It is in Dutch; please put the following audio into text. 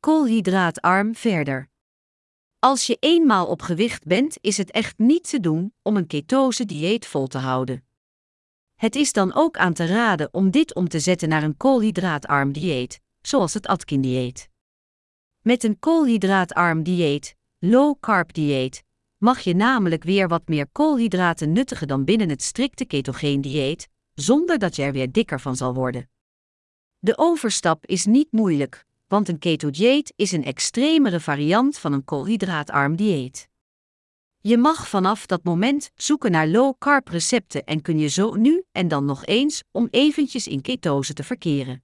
koolhydraatarm verder. Als je eenmaal op gewicht bent, is het echt niet te doen om een ketose-dieet vol te houden. Het is dan ook aan te raden om dit om te zetten naar een koolhydraatarm dieet, zoals het Atkins-dieet. Met een koolhydraatarm dieet, low-carb dieet, mag je namelijk weer wat meer koolhydraten nuttigen dan binnen het strikte ketogeen dieet, zonder dat je er weer dikker van zal worden. De overstap is niet moeilijk, want een keto-dieet is een extremere variant van een koolhydraatarm dieet. Je mag vanaf dat moment zoeken naar low-carb recepten en kun je zo nu en dan nog eens om eventjes in ketose te verkeren.